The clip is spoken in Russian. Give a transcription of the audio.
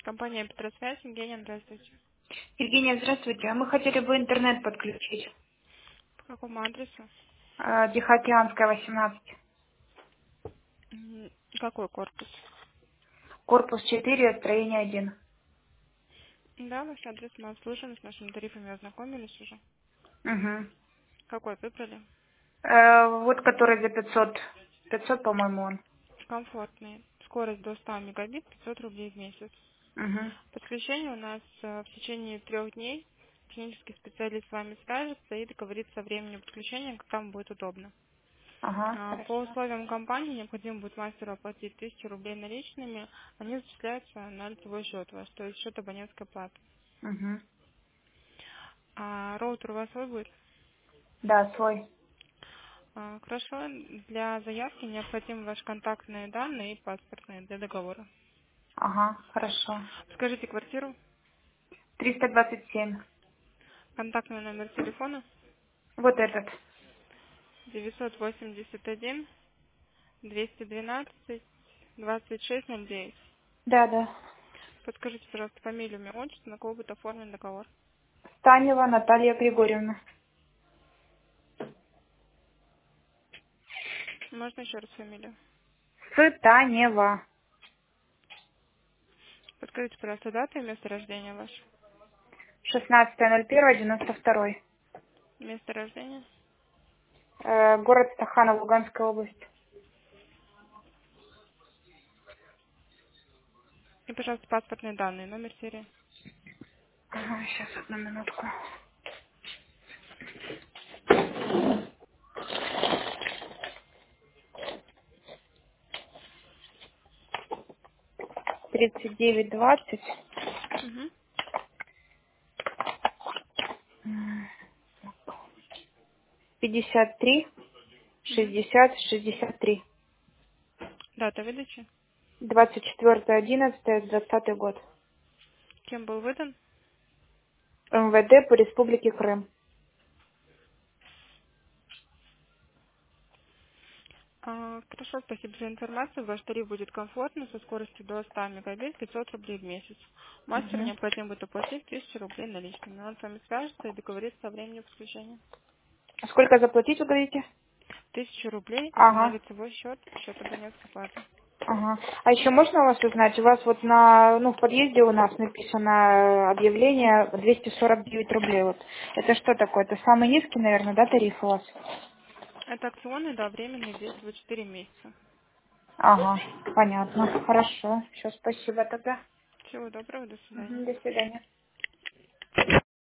Компания Петросвязь, Евгения, здравствуйте. Евгения, здравствуйте. Мы хотели бы интернет подключить. По какому адресу? Тихоокеанская, 18. Какой корпус? Корпус 4, строение 1. Да, ваш адрес мы обслуживаем, с нашими тарифами ознакомились уже. Угу. Какой выбрали? Вот который за 500. 500, по-моему, он. Комфортный. Скорость до 100 мегабит, 500 рублей в месяц. Угу. Подключение у нас в течение 3 дней. Технический специалист с вами свяжется и договорится о времени подключения, как вам будет удобно. Ага, По хорошо. условиям компании необходимо будет мастеру оплатить 1000 рублей наличными. Они зачисляются на лицевой счет ваш, то есть счет абонентской платы. Угу. А роутер у вас свой будет? Да, свой. Хорошо. Для заявки необходимы ваши контактные данные и паспортные для договора. Ага, хорошо. Скажите квартиру, 327. контактный номер телефона Вот этот. 981 212 2609. Да, да. Подскажите, пожалуйста, фамилию, имя, отчество, на кого будет оформлен договор. Станева Наталья Григорьевна. Можно еще раз фамилию? Станева. Подскажите, пожалуйста, дату и место рождения ваше. 16.01.92. Место рождения. Город Стаханов, Луганская область. И, пожалуйста, паспортные данные, номер серии. Ага, сейчас, одну минутку. 3920. Угу. 53, Угу. 60, 63. Дата выдачи. 24.11, 20 год. Кем был выдан? МВД по Республике Крым. Хорошо, спасибо за информацию. Ваш тариф будет комфортный, со скоростью до 100 мегабит, 500 рублей в месяц. Мастеру Мгм. необходимо будет оплатить 1000 рублей наличными. Он с вами свяжется и договорится о времени подключения. А сколько заплатить, вы говорите? 1000 рублей– это на Ага. лицевой счет, счет абонентской платы. Ага. А еще можно у вас узнать, у вас вот на, ну, в подъезде у нас написано объявление 249 рублей. Вот. Это что такое? Это самый низкий, наверное, да, тариф у вас? Это акционный, да, временный, действует 4 месяца. Ага, понятно. Хорошо. Все, спасибо тогда. Всего доброго, до свидания. Мгм, до свидания.